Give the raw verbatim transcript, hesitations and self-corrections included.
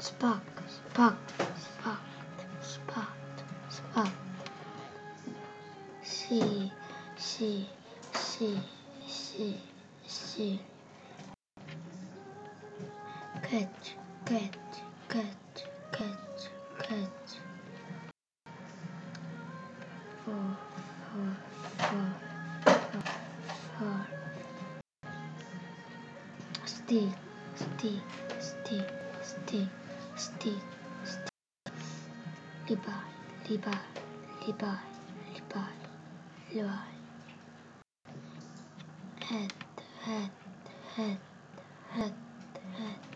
spark, spark, spark, spark, spark. See, see, see, see, see. Catch, catch, catch, catch, catch. Four, four, four, four, four. Stick, stick, stick, stick, stick, stick. Liba, liba, liba, liba, liba. Head, head, head, head, head.